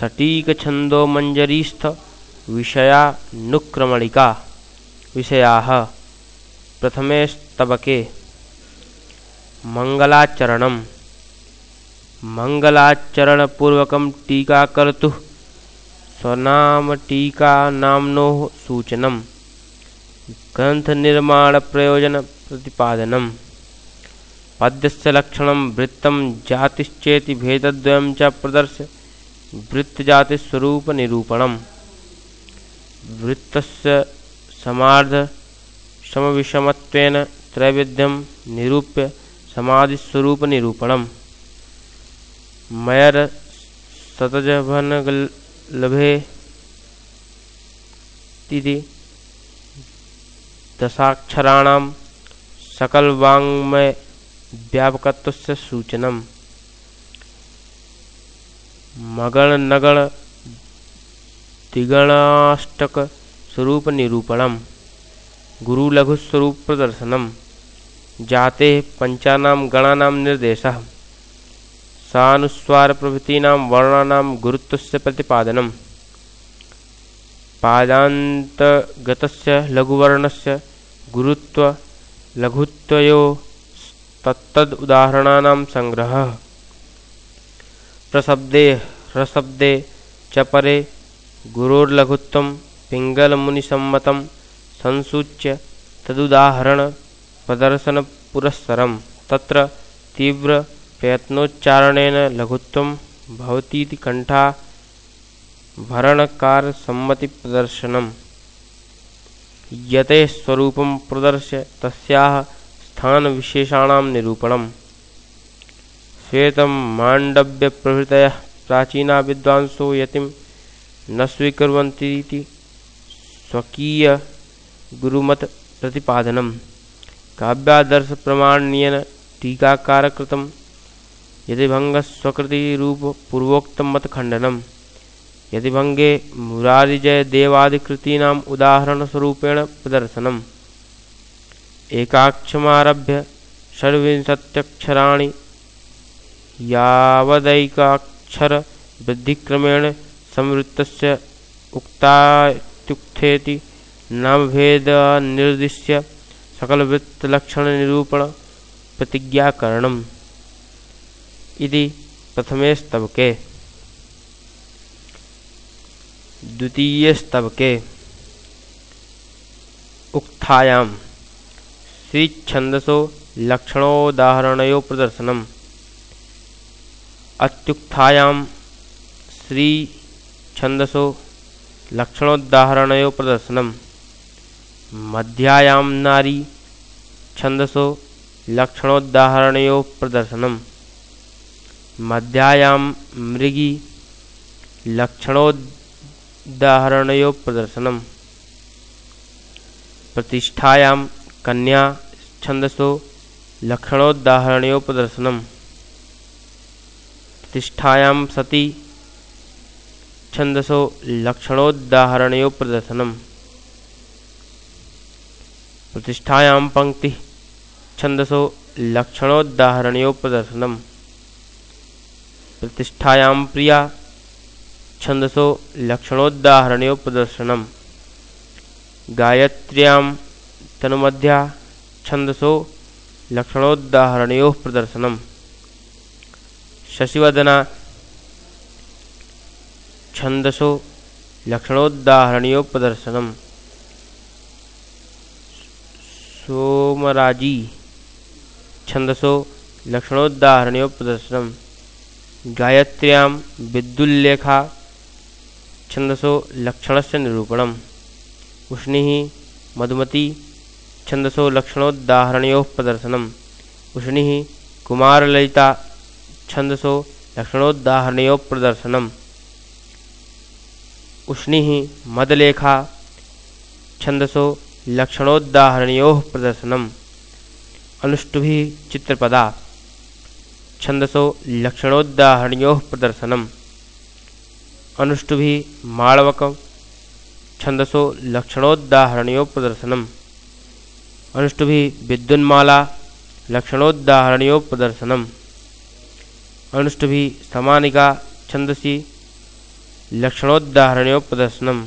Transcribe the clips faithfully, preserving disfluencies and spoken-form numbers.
सटीक छंदो मंजरीस्थ विषया नुक्रमणिका विषयाः। प्रथमे स्तबके मंगलाचरणम् मंगलाचरणपूर्वकं टीकाकर्तुः स्वनाम टीका नाम्नोः सूचनम् ग्रंथ निर्माण प्रयोजन प्रतिपादनम् पद्यस्य लक्षणं वृत्तं जातिश्चेति भेदद्वयं च प्रदर्श्य वृत्तजाति स्वरूप निरूपणम् वृत्तस्य समार्ध समविषमत्वेन त्रैविध्यं निरूप्य समाधि स्वरूप निरूपणम् मयर सतजभनगलभे तिथि दशाक्षराणां सकलवाङ्मय व्यापकत्वस्य सूचनम् मगण नगण द्विगणाष्टक स्वरूप निरूपणम् गुरु लघु स्वरूप प्रदर्शनम् जाते पंचानां गणानां निर्देशः सानुस्वार प्रभृतीनां वर्णानां गुरुत्वस्य प्रतिपादनम् पादान्तगतस्य लघुवर्णस्य गुरुत्व लघुत्वयोः तत्तद् उदाहरणानां संग्रहः प्रशब्दे ह्रशब्दे च परे गुरोर्लघुत्वं पिङ्गलमुनिसम्मतं संसूच्य तदुदाहरण प्रदर्शन पुरस्सरम् तत्र तीव्र प्रयत्नोच्चारणेन लघुत्वं भवतीति कंठा भरणकार सम्मति प्रदर्शनम् यते स्वरूपं प्रदर्श्य तस्याः स्थान विशेषाणां निरूपणम् श्वेतं माण्डव्य प्रभृतयः प्राचीना विद्वांसो यतिं न स्वीकुर्वन्तीति स्वकीय गुरुमत प्रतिपादनम् काव्यादर्श प्रमाण्येन टीकाकार कृतम् यदि भंग स्वकृति रूप पूर्वोक्तम मत खंडनम् यदि भंगे मुरारिजय देवादिकृतीनाम् उदाहरण स्वरूपेण प्रदर्शनम् एकाक्षमारभ्य षड्विंशत्यक्षराणि यावदैकाक्षर वृद्धिक्रमेण संवृत्तस्य उक्तात्युक्थेति नामभेद निर्दिश्य सकलवृत्तलक्षण निरूपण प्रतिज्ञाकरणम् इति प्रथमे स्तबके। द्वितीये स्तबके उक्थायां श्री छंदसो लक्षणोदाहरणयो प्रदर्शनम् अत्युक्थायां श्री छंदसो लक्षणोदाहरणयो प्रदर्शनम् मध्यायां नारी छंदसो लक्षणोदाहरणयो प्रदर्शनम् मध्यायां मृगी लक्षणोदाहरणयो प्रदर्शनम् प्रतिष्ठायां कन्या छंदसो लक्षणोदाहरणयो प्रदर्शनम् प्रतिष्ठायां सती छंदसो लक्षणोदाहरणयो प्रदर्शनम् प्रतिष्ठायां पंक्ति छंदसो लक्षणोदाहरणयो प्रदर्शनम् प्रतिष्ठायां प्रिया छंदसो लक्षणोदाहरणयो प्रदर्शनम् गायत्र्यां तन्मध्या छंदसो लक्षणोदाहरणयो प्रदर्शनम् शशिवदना छंदसो लक्षणोदाहरणयो प्रदर्शनम् सोमराजी छंदसो लक्षणोदाहरणयो प्रदर्शनम् गायत्र्यां विद्युल्लेखा छंदसो लक्षणस्य निरूपणम् उष्णिः मधुमती छंदसो लक्षणोदाहरणयोः प्रदर्शनम् उष्णिः कुमारललिता छंदसो लक्षणोदाहरणयोः प्रदर्शनम् उष्णिः मदलेखा छंदसो लक्षणोदाहरणयोः प्रदर्शनम् अनुष्टुभिः चित्रपदा छंदसो लक्षणोदाहरणयोः प्रदर्शनम् अनुष्टुभिः माळवकं छंदसो लक्षणोदाहरणयोः प्रदर्शनम् अनुष्टुभिः विद्युन्माला लक्षणोदाहरणयोः प्रदर्शनम् अनुष्टुभिः समानिका छंदसि लक्षणोदाहरणयोः प्रदर्शनम्।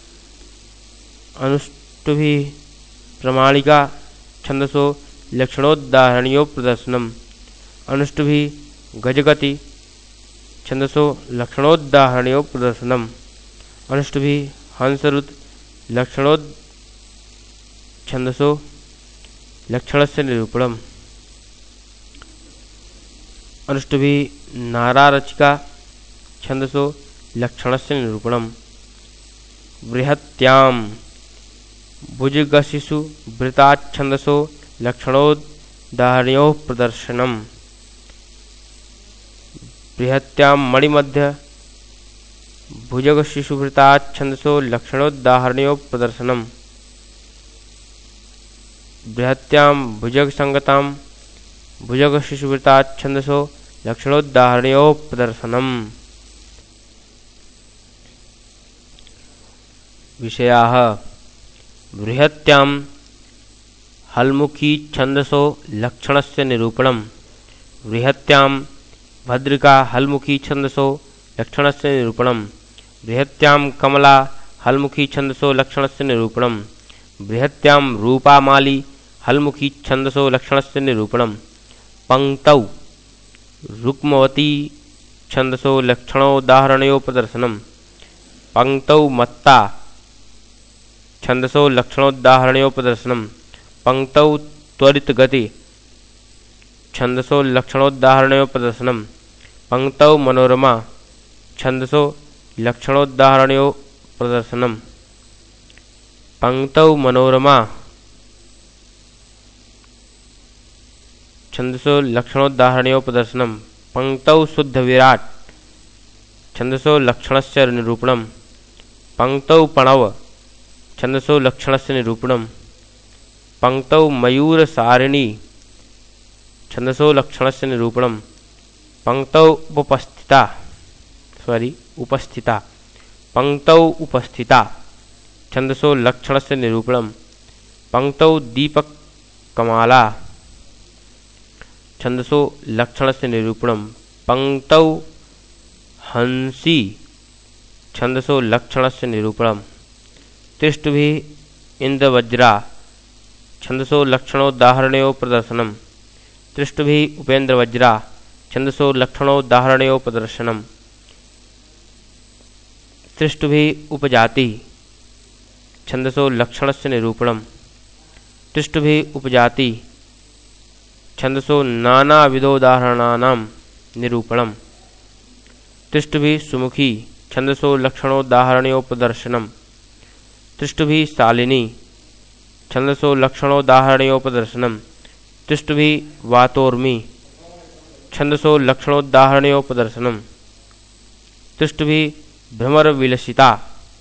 अनुष्टुभिः प्रमाणिका छंदसो लक्षणोदाहरणयोः प्रदर्शनम्। अनुष्टुभिः गजगति छंदसो लक्षणोदाहरणयोः प्रदर्शनम्। अनुष्टुभिः हंसरुत लक्षणोद छंदसो लक्षणस्य निरूपणम्। अनुष्टुभिः नारारचिका छंदसो लक्षणस्य निरूपणम्। बृहत्यां भुजगशिशु वृताच्छंदसो लक्षणोदाहरणयोः प्रदर्शनम्। बृहत्यां मणिमध्य भुजगशिशुवृताच्छंदसो लक्षणोदाहरणयोः प्रदर्शनम्। बृहत्यां भुजगसंगतां भुजगशिशुवृताच्छंदसो लक्षणोदाहरणयोः प्रदर्शनम्। विषयाः बृहत्यां हल्मुखी छंदसो लक्षणस्य निरूपणम्। बृहत्यां भद्रिका हल्मुखी छंदसो लक्षणस्य निरूपणम्। बृहत्यां कमला हल्मुखी छंदसो लक्षणस्य निरूपणम्। बृहत्यां रूपामाली हल्मुखी छंदसो लक्षणस्य निरूपणम्। पंक्तौ रुक्मवती छंदसो लक्षणोदाहरणयोः प्रदर्शनम्। पंक्तौ मत्ता छंदसो लक्षणोदाहरणयोः प्रदर्शनम्। पंक्तौ त्वरितगति छंदसो लक्षणोदाहरणयोः प्रदर्शनम्। पंक्तौ मनोरमा छंदसो लक्षणोदाहरणयोः प्रदर्शनम्। पंक्तौ मनोरमा छंदसो लक्षणोदाहरणयोः प्रदर्शनम्। पंक्तौ शुद्ध विराट छंदसो लक्षणस्य निरूपणम्। पंक्तौ प्रणव छंदसो लक्षणस्य निरूपणम्। पंक्तौ मयूरसारिणी छंदसो लक्षणस्य निरूपणम्। पंक्तौ उपस्थिता सॉरी उपस्थिता पंक्तौ उपस्थिता छंदसो लक्षणस्य निरूपणम्। पंक्तौ दीपक कमाला छंदसो लक्षणस्य निरूपणम्। पंक्तौ हंसी छंदसो लक्षणस्य निरूपणम्। तिष्ठुभिः इंद्रवज्रा छंदसो लक्षणोदाहरणयोः प्रदर्शनम्। तिष्ठुभिः उपेन्द्रवज्रा छंदसो लक्षणोदाहरणयोः प्रदर्शनम्। तिष्ठुभिः उपजाति छंदसो लक्षणस्य निरूपणम्। तिष्ठुभिः उपजाति छंदसो नानाविधोदाहरणानां निरूपणम्। तिष्ठुभिः सुमुखी छंदसो लक्षणोदाहरणयोः प्रदर्शनम्। तिष्ठुभिः शालिनी छंदसो लक्षणोदाहरणयोः प्रदर्शनम्। तिष्ठुभिः वातोर्मी छंदसो लक्षणोदाहरणयोः प्रदर्शनम्। तिष्ठुभिः भ्रमरविलसिता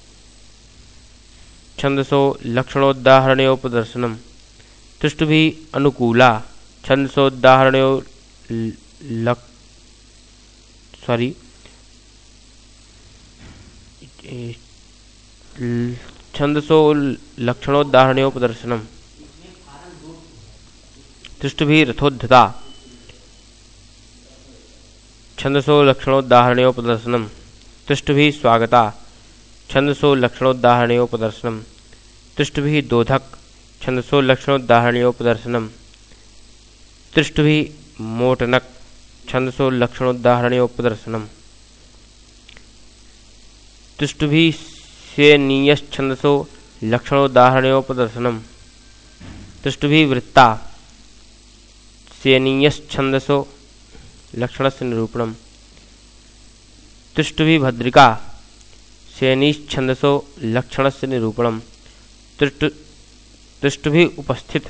छंदसो लक्षणोदाहरणयोः प्रदर्शनम्। तिष्ठुभिः अनुकूला छंदसोदाहरणयोः लक् सॉरी छंदसो लक्षणोदाहरणयोः प्रदर्शनम्। तिष्ठुभिः रथोद्धता छंदसो लक्षणोदाहरणयोः प्रदर्शनम्। तिष्ठुभिः स्वागता छंदसो लक्षणोदाहरणयोः प्रदर्शनम्। तिष्ठुभिः दोधक छंदसो लक्षणोदाहरणयोः प्रदर्शनम्। तिष्ठुभिः मोटनक छंदसो लक्षणोदाहरणयोः प्रदर्शनम्। तिष्ठुभिः सेनीयश्छंदसो लक्षणोदाहरणयोः प्रदर्शनम्। तिष्ठुभिः वृत्ता सेनीयश्छंदसो लक्षणस्य निरूपणम्। तिष्ठुभिः भद्रिका सेनीच्छंदसो लक्षणस्य निरूपणम्। तिष्ठुभिः उपस्थित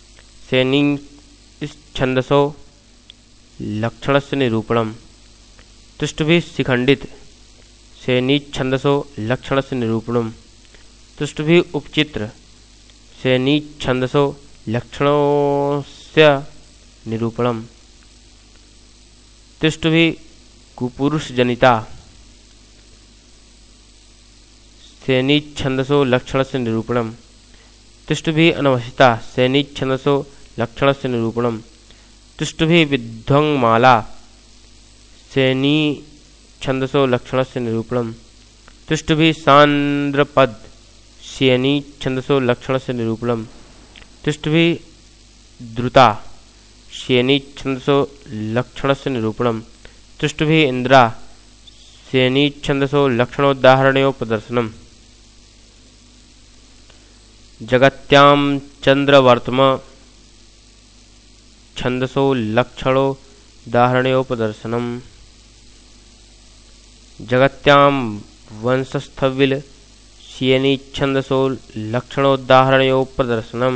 सेनीच्छंदसो लक्षणस्य निरूपणम्। तिष्ठुभिः शिखंडित सेनीच्छंदसो लक्षणस्य निरूपणम्। तिष्ठुभिः उपचित्र सेनीच्छंदसो लक्षणस्य निरूपणम्। तिष्ठुभिः कुपुरुषजनिता सेनीच्छंदसो लक्षणस्य निरूपणम्। तिष्ठुभिः अनवसिता सेनीच्छंदसो लक्षणस्य निरूपणम्। तिष्ठुभिः विध्वंगमाला सेनीच्छंदसो लक्षणस्य निरूपणम्। तुष्टुभिः सांद्रपद श्येनी छंदसो लक्षणस्य निरूपणम् तुष्टुभिः द्रुता श्येनी छंदसो लक्षणस्य निरूपणम् तुष्टुभिः इंद्रा श्येनी छंदसो लक्षणोदाहरणयोः प्रदर्शनम् जगत्यां चंद्रवर्तम छंदसो लक्षणोदाहरणयोः प्रदर्शनम् जगत्यां वंशस्थविल श्येनी छंदसो लक्षणोदाहरणयोः प्रदर्शनम्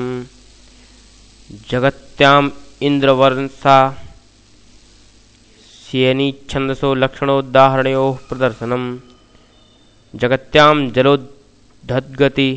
जगत्याम् इंद्रवर्षा श्येनी छंदसो लक्षणोदाहरणयोः प्रदर्शनम् जगत्यां जलोद्धतगति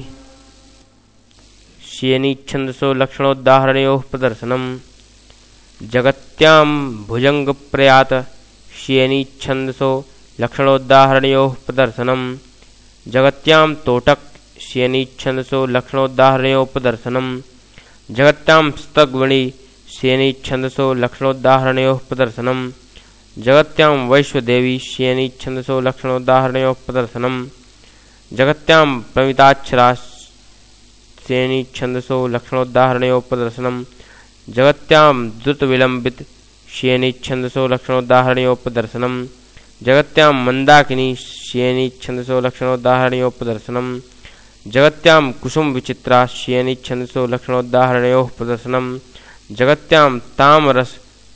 श्येनी छंदसो लक्षणोदाहरणयोः प्रदर्शनम् जगत्यां भुजंगप्रयात श्येनी छंदसो लक्षणोदाहरणयोः प्रदर्शनम् जगत्यां तोटक श्येनी छंदसो लक्षणोदाहरणयोः प्रदर्शनम् जगत्यां स्तग्वणी श्येनी छंदसो लक्षणोदाहरणयोः प्रदर्शनम् जगत्यां वैश्वदेवी श्येनी छंदसो लक्षणोदाहरणयोः प्रदर्शनम् जगत्यां प्रमिताक्षरा श्येनी छंदसो लक्षणोदाहरणयोः प्रदर्शनम् जगत्यां द्रुतविलंबित श्येनी छंदसो लक्षणोदाहरणयोः प्रदर्शनम् जगत्यां मंदाकिनी श्येनी छंदसो लक्षणोदाहरणयोः प्रदर्शनम् जगत्यां कुसुम विचित्रा श्येनी छंदसो लक्षणोदाहरणयोः प्रदर्शनम् जगत्यां तामरस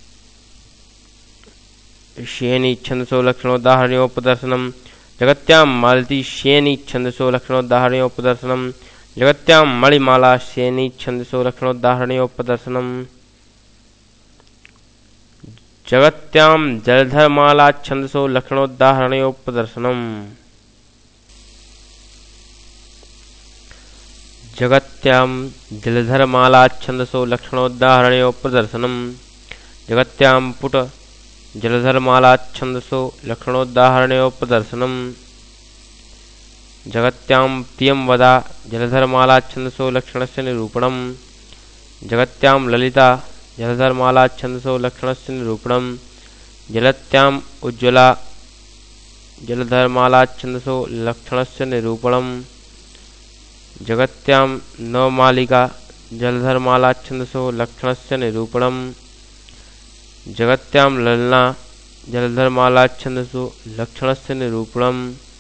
श्येनी छंदसो लक्षणोदाहरणयोः प्रदर्शनम् जगत्यां मालती श्येनी छंदसो लक्षणोदाहरणयोः प्रदर्शनम् जगत्यां मणिमाला श्येनी छंदसो लक्षणोदाहरणयोः प्रदर्शनम् जगत्यां जलधरमाला छंदसो लक्षणोदाहरणयोः प्रदर्शनम् जगत्यां जलधरमाला छंदसो लक्षणोदाहरणयोः प्रदर्शनम् जगत्यां पुट जलधरमाला छंदसो लक्षणोदाहरणयोः प्रदर्शनम् जगत्यां प्रियं वदा जलधरमाला छंदसो लक्षणस्य निरूपणम् जगत्यां ललिता जलधरमाला छंदसो लक्षणस्य निरूपणम् जगत्याम् उज्ज्वला जलधरमाला छंदसो लक्षणस्य निरूपणम् जगत्यां नवमालिका जलधरमाला छंदसो लक्षणस्य निरूपणम् जगत्यां ललना जलधरमाला छंदसो लक्षणस्य निरूपणम्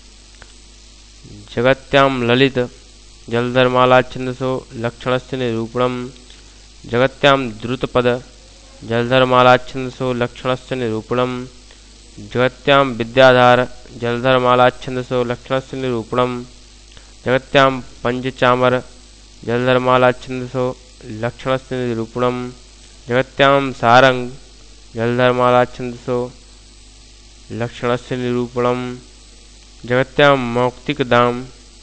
जगत्यां ललित जलधरमाला छंदसो लक्षणस्य निरूपणम् जगत्यां द्रुतपद जलधरमाला छंदसो लक्षणस्य निरूपणम् जगत्यां विद्याधार जलधरमाला छंदसो लक्षणस्य निरूपणम् जगत्यां पंचचामर जलधरमाला छंदसो लक्षणस्य निरूपणम् जगत्यां सारंग जलधरमाला छंदसो लक्षणस्य निरूपणम् जगत्यां मौक्तिकदाम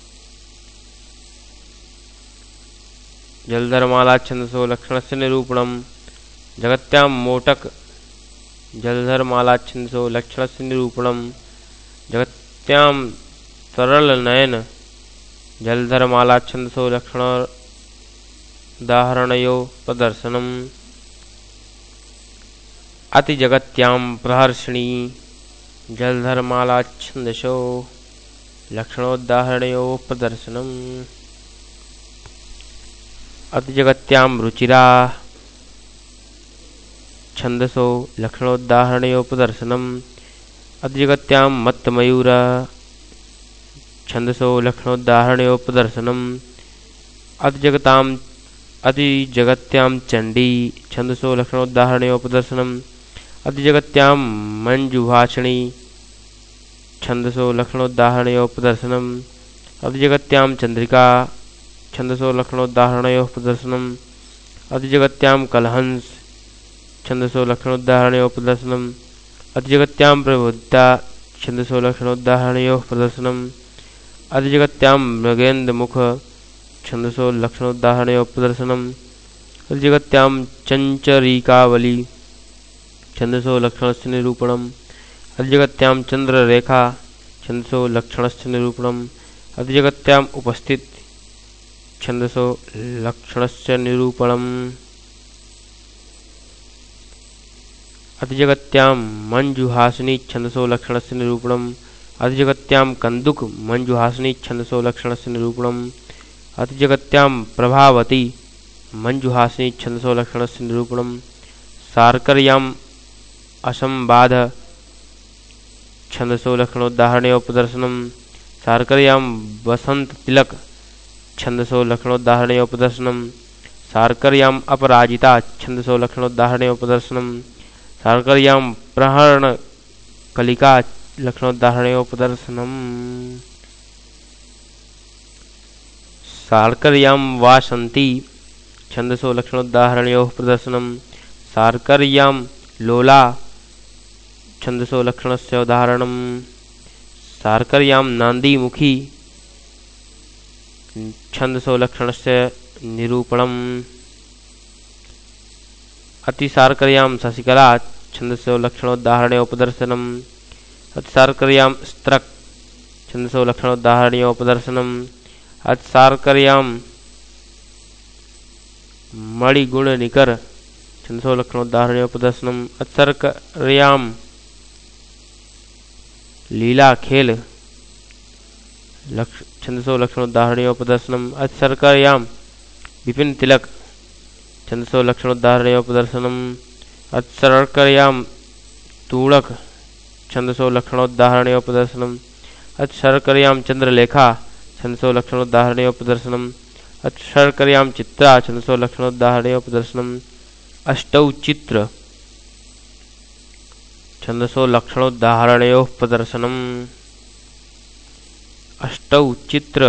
जलधरमाला छंदसो लक्षणस्य निरूपणम् जगत्यां मोटक जलधरमाला छंदसो लक्षणस्य निरूपणम् जगत्यां सरलनयन जलधरमाला छंदसो लक्षणोदाहरणयोः प्रदर्शनम् अतिजगत्यां प्रहर्षिणी जलधरमाला छंदसो लक्षणोदाहरणयोः प्रदर्शनम् अतिजगत्यां रुचिरा छंदसो लक्षणोदाहरणयोः प्रदर्शनम् अतिजगत्यां मत्तमयूरा छंदसो लक्षणोदाहरणयोः प्रदर्शनम् अतिजगतां अतिजगत्यां चंडी छंदसो लक्षणोदाहरणयोः प्रदर्शनम् अतिजगत्यां मंजुभाषिणी छंदसो लक्षणोदाहरणयोः प्रदर्शनम् अतिजगत्यां चंद्रिका छंदसो लक्षणोदाहरणयोः प्रदर्शनम् अतिजगत्यां कलहंस छंदसो लक्षणोदाहरणयोः प्रदर्शनम् अतिजगत्यां प्रबुद्धा छंदसो लक्षणोदाहरणयोः प्रदर्शनम् अतिजगत्यां मृगेन्द्रमुख छंदसो लक्षणोदाहरणयोः प्रदर्शनम् अतिजगत्यां चंचरीकावली छंदसो लक्षणस्य निरूपणम् अतिजगत्यां चंद्ररेखा छंदसो लक्षणस्य निरूपणम् अतिजगत्याम् उपस्थित छंदसो लक्षणस्य निरूपणम् अतिजगत्यां मंजुहासिनी छंदसो लक्षणस्य निरूपणम् अतिजगत्यां कन्दुक मंजुहासिनी छंदसो लक्षणस्य निरूपणम् अतिजगत्यां प्रभावती मंजुहासिनी छंदसो लक्षणस्य निरूपणम् सार्कर्याम् असंबाध छंदसो लक्षणोदाहरणयोपदर्शनम् सार्कर्यां वसंत तिलक छंदसो लक्षणोदाहरणयोपदर्शनम् सार्कर्याम् अपराजिता छंदसो लक्षणोदाहरणयोपदर्शनम् सार्कर्यां प्रहरण कलिका लक्षणोदाहरणयोपदर्शनम् सार्कर्यां वासंती छंदसो लक्षणोदाहरणयोः प्रदर्शनम् सार्कर्यां लोला छंदसो लक्षणस्य उदाहरणम् सार्कर्यां नान्दीमुखी छंदसो लक्षणस्य निरूपणम् अतिसार्कर्यां शशिकला छंदसो लक्षणोदाहरणयोपदर्शनम् अतिसार्कर्यां स्त्रक् छंदसो लक्षणोदाहरणयोपदर्शनम् अतिसार्कर्यां मणिगुणनिकर छंदसो लक्षणोदाहरणयोपदर्शनम् अतिसार्कर्यां लीला खेल लक्ष छंदसो लक्षणोदाहरणयोपदर्शनम् अतिसार्कर्यां विपिन तिलक छंदसो लक्षणोदाहरणयोपदर्शनम् अतिसार्कर्यां तूणक छंदसो लक्षणोदाहरणयोपदर्शनम् अतिसार्कर्यां चंद्रलेखा छंदसो लक्षणोदाहरणयोपदर्शनम् अतिसार्कर्यां चित्रा छंदसो लक्षणोदाहरणयोपदर्शनम् अष्टौ चित्र छंदसो लक्षणोदाहरणयोः प्रदर्शनम् अष्टौ चित्र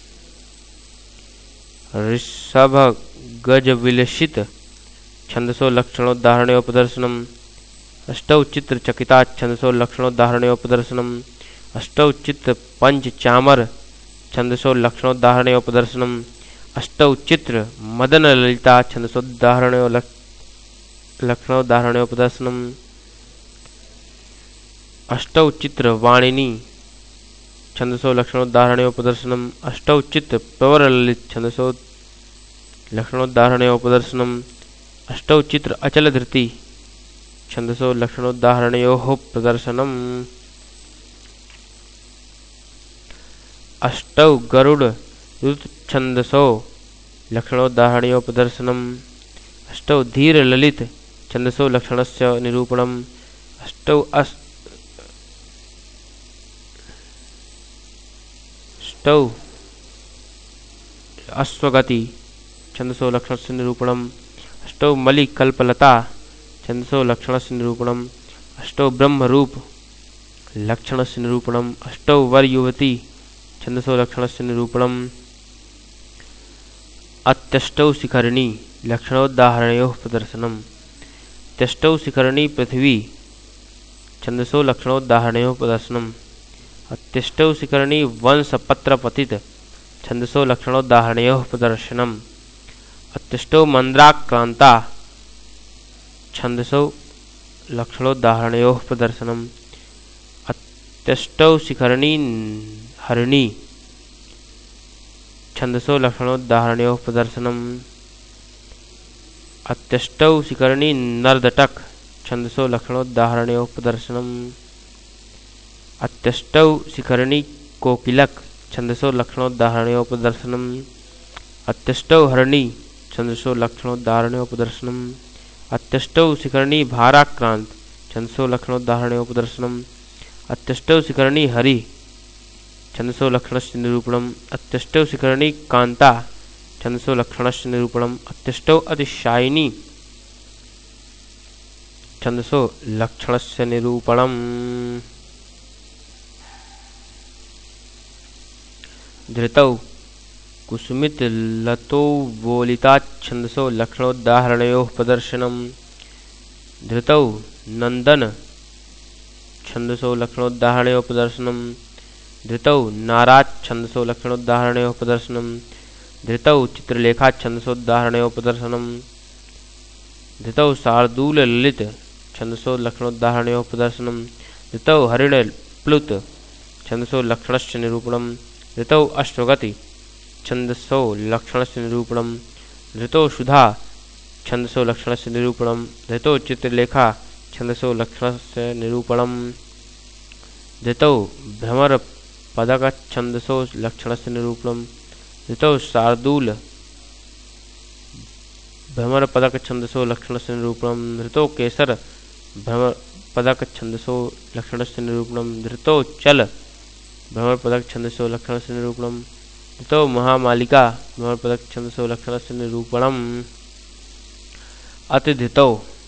ऋषभ गज विलसित छंदसो लक्षणोदाहरणयोः प्रदर्शनम् अष्टौ चित्र चकिता छंदसो लक्षणोदाहरणयोः प्रदर्शनम् अष्टौ चित्र पंच चामर छंदसो लक्षणोदाहरणयोः प्रदर्शनम् अष्टौ चित्र मदन ललिता छंदसोदाहरणयोः लक्षणोदाहरणयोः प्रदर्शनम् अष्टौ चित्र वाणिनी छंदसो लक्षणोदाहरणयोः प्रदर्शनम् अष्टौ चित्र प्रवर ललित छंदसो लक्षणोदाहरणयोः प्रदर्शनम् अष्टौ चित्र अचल धृति छंदसो लक्षणोदाहरणयोः प्रदर्शनम् अष्टौ गरुड़ रुत छंदसो लक्षणोदाहरणयोः प्रदर्शनम् अष्टौ धीर ललित छंदसो लक्षणस्य निरूपणम् अष्टौ अस् अष्टौ अश्वगति छंदसो लक्षणस्य निरूपणम् अष्टौ मलिकल्पलता छंदसो लक्षणस्य निरूपणम् अष्टौ ब्रह्मरूप लक्षणस्य निरूपणम् अष्टौ वर युवती छंदसो लक्षणस्य निरूपणम् अत्यष्टौ शिखरिणी लक्षणोदाहरणयोः प्रदर्शनम् अत्यष्टौ शिखरिणी पृथ्वी छंदसो लक्षणोदाहरणयोः प्रदर्शनम् अत्यष्टौ शिखरिणी वंशपत्रपतित छंदसो लक्षणोदाहरणयोः प्रदर्शनम् अत्यष्टौ मन्द्राक्रान्ता छंदसो लक्षणोदाहरणयोः प्रदर्शनम् अत्यष्टौ शिखरिणी हरिणी छंदसो लक्षणोदाहरणयोः प्रदर्शनम् अत्यष्टौ शिखरिणी नर्दटक छंदसो लक्षणोदाहरणयोः प्रदर्शनम् अत्यष्टौ शिखरिणी कोकिलक छंदसो लक्षणोदाहरणयोः प्रदर्शनम् अत्यष्टौ हरिणी छंदसो लक्षणोदाहरणयोः प्रदर्शनम् अत्यष्टौ शिखरिणी भाराक्रांत छंदसो लक्षणोदाहरणयोः प्रदर्शनम् अत्यष्टौ शिखरिणी हरि छंदसो लक्षणस्य निरूपणम् अत्यष्टौ शिखरिणी कांता छंदसो लक्षणस्य निरूपणम् अत्यष्टौ अतिशायिनी छंदसो लक्षणस्य निरूपणम् धृतौ कुसुमित लतो वोलिता छंदसो लक्षणोदाहरणयोः प्रदर्शनम् धृतौ नंदन छंदसो लक्षणोदाहरणयोः प्रदर्शनम् धृतौ नाराज छंदसो लक्षणोदाहरणयोः प्रदर्शनम् धृतौ चित्रलेखा छंदसोदाहरणयोः प्रदर्शनम् धृतौ शार्दूल ललित छंदसो लक्षणोदाहरणयोः प्रदर्शनम् धृतौ हरिण प्लुत छंदसो लक्षणस्य निरूपणम् धृतौ अश्वगति छंदसो लक्षणस्य निरूपणम् धृतौ सुधा छंदसो लक्षणस्य निरूपणम् धृतौ चित्रलेखा छंदसो लक्षणस्य निरूपणम् धृतौ भ्रमर पदक छंदसो लक्षणस्य निरूपणम् धृतौ शार्दूल भ्रमर पदक छंदसो लक्षणस्य निरूपणम् धृतौ केसर भ्रमर पदक छंदसो लक्षणस्य निरूपणम् धृतौ चल भ्रमर पदक छंदसो लक्षणस्य निरूपणम् धृतौ महामालिका भ्रमर पदक छंदसो लक्षणस्य निरूपणम् अतिधृतौ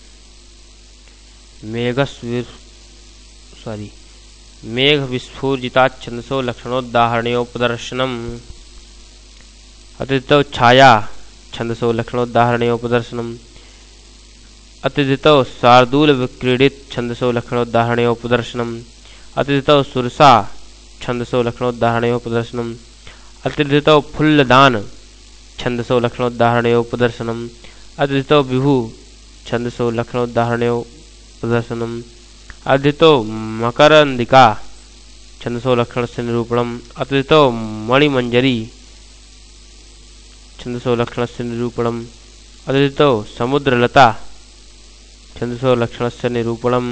मेघस्विर सॉरी मेघ विस्फूर्जिता छंदसो लक्षणोदाहरणयोपदर्शनम् अतिधृतौ छाया छंदसो लक्षणोदाहरणयोपदर्शनम् अतिधृतौ शार्दूल विक्रीडित छंदसो लक्षणोदाहरणयोपदर्शनम् अतिधृतौ सुरसा छंदसो लक्षणोदाहरणयोपदर्शनम् अतिधृतौ फुल्लदान छंदसो लक्षणोदाहरणयोपदर्शनम् अतिधृतौ विभु छंदसो लक्षणोदाहरणयोपदर्शनम् अतिधृतौ मकरंदिका छंदसो लक्षणस्य निरूपणम् अतिधृतौ मणिमंजरी छंदसो लक्षणस्य निरूपणम् अतिधृतौ समुद्रलता छंदसो लक्षणस्य निरूपणम्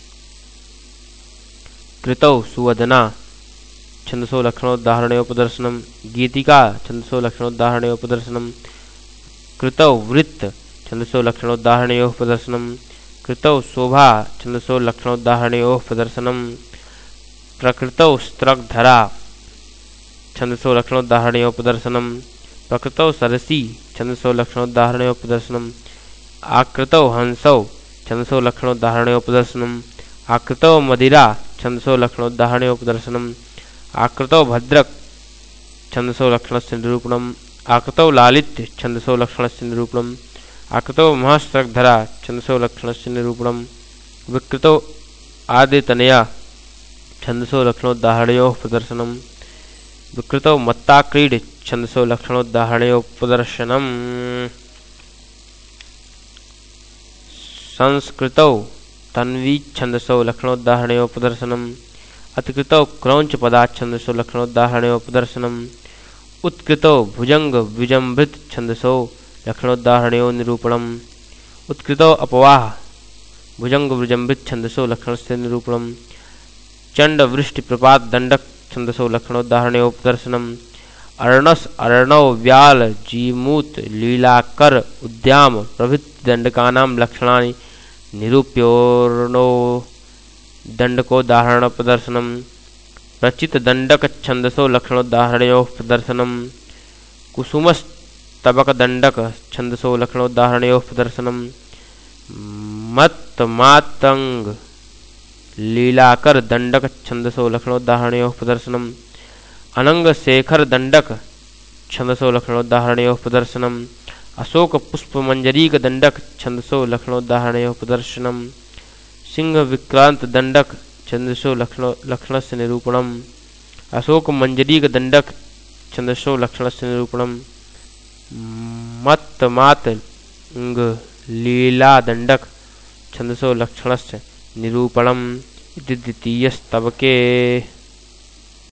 कृतौ सुवदना छंदसो लक्षणोदाहरणयोपदर्शनम् गीतिका छंदसो लक्षणोदाहरणयोपदर्शनम् कृतौ वृत्त छंदसो लक्षणोदाहरणयोपदर्शनम् कृतौ शोभा छंदसो लक्षणोदाहरणयोपदर्शनम् प्रकृतौ स्त्रग्धरा छंदसो लक्षणोदाहरणयोपदर्शनम् प्रकृतौ सरसी छंदसो लक्षणोदाहरणयोपदर्शनम् आकृतौ हंसौ छंदसो लक्षणोदाहरणयोपदर्शनम् आकृतौ मदिरा छंदसो लक्षणोदाहरणयोपदर्शनम् आकृतौ भद्रक छंदसो लक्षणस्य निरूपणम् आकृतौ लालित्य छंदसो लक्षणस्य निरूपणम् आकृतौ महास्त्रग्धरा छंदसो लक्षणस्य निरूपणम् विकृतौ आदितनया छंदसो लक्षणोदाहरणयोपदर्शनम् विकृतौ मत्ताक्रीड छंदसो लक्षणोदाहरणयोपदर्शनम् संस्कृतौ तन्वी छंदसो लक्षणोदाहरणयोपदर्शनम् अतिकृतौ क्रौंच पदा छंदसो लक्षणोदाहरणयोपदर्शनम् उत्कृतौ भुजंग विजंभित छंदसो लक्षणोदाहरणयो निरूपणम् उत्कृतौ अपवाह भुजंग विजंभित छंदसो लक्षणस्य निरूपणम् चंड वृष्टि प्रपात दंडक छंदसो लक्षणोदाहरणयोपदर्शनम् अर्णस अर्णव व्याल जीमूत लीलाकर उद्याम प्रभृति दंडकानां लक्षणानि निरूप्योर्णो दंडकोदाहरणोपदर्शनम् प्रचित दंडक छंदसो लक्षणोदाहरणयोपदर्शनम् कुसुमस्तबक दंडक छंदसो लक्षणोदाहरणयोपदर्शनम् मत्त मातंग लीलाकर दंडक छंदसो लक्षणोदाहरणयोपदर्शनम् अनंग शेखर दंडक छंदसो लक्षणोदाहरणयोपदर्शनम् अशोक पुष्प मंजरीक दंडक छंदसो लक्षणोदाहरणयोपदर्शनम् सिंह विक्रांत दंडक छंदसो लक्षण लक्षणस्य निरूपणम् अशोक मंजरीक दंडक छंदसो लक्षणस्य निरूपणम् मत्त मातंग लीला दंडक छंदसो लक्षणस्य निरूपणम् इति द्वितीयस्तबके।